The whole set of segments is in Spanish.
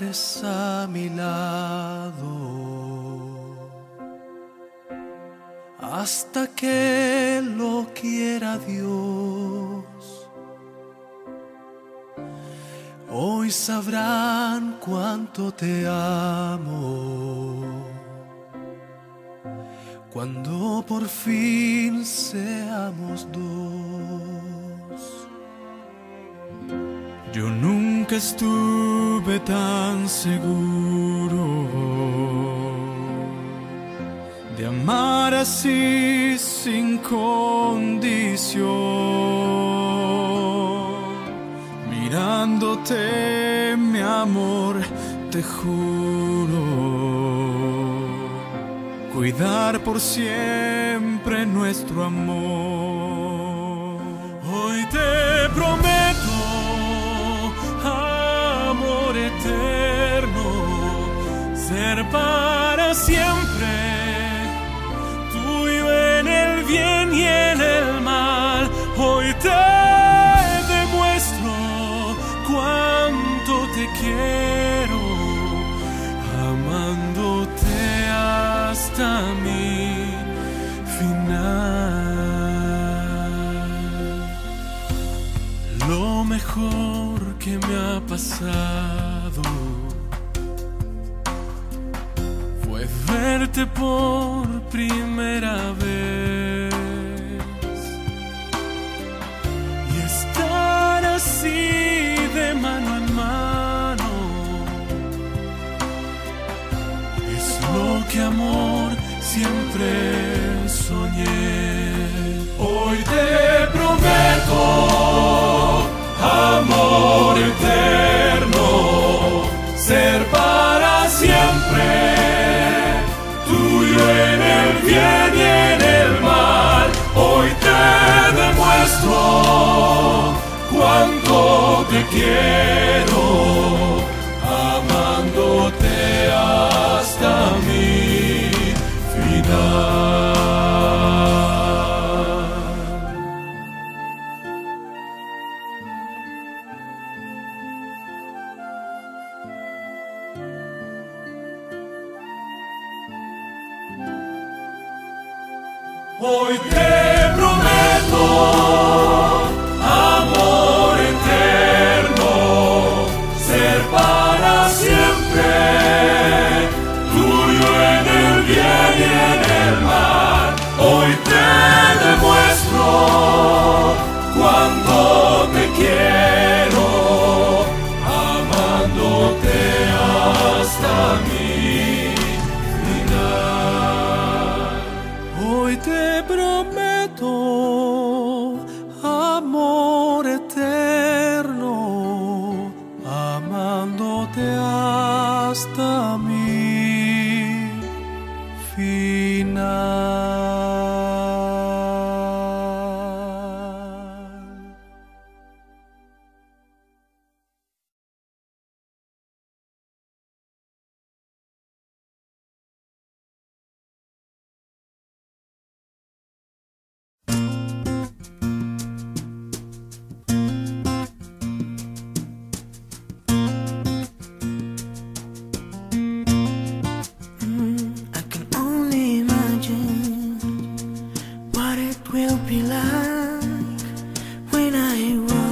estés a mi lado hasta que lo quiera Dios. Hoy sabrán cuánto te amo cuando por fin seamos dos. Yo nunca estuve tan seguro de amar así sin condición. Mirándote, mi amor, te juro cuidar por siempre nuestro amor. Hoy te prometo amor eterno, ser para siempre tuyo en el bien y en el mal. Hoy te demuestro cuánto te quiero, amándote hasta mi final. Lo mejor que me ha pasado fue verte por primera vez y estar así de mano en mano. Es lo que amor siempre soñé. Hoy te prometo amor eterno, ser para siempre tuyo en el bien y en el mal. Hoy te demuestro cuánto te quiero, amándote hasta mi final. Hoy te prometo amor eterno, ser para siempre tuyo en el bien y en el mal. Hoy te demuestro cuánto te quiero, amándote hasta mi final. Hoy te prometo amor eterno, amándote hasta mi final.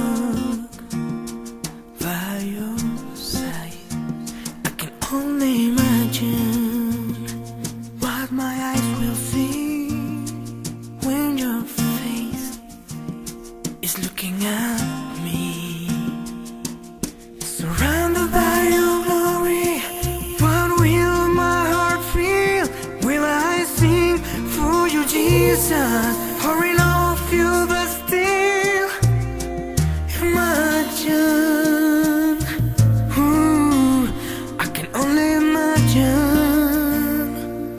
Only